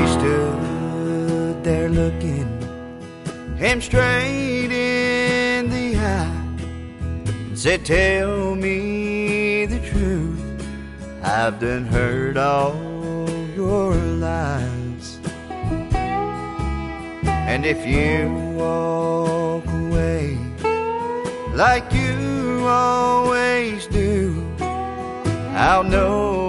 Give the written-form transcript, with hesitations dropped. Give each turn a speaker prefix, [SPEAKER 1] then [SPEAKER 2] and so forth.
[SPEAKER 1] stood there looking him straight in the eye and said, "Tell me the truth, I've done heard all your lies. And if you walk away like you always do, I'll know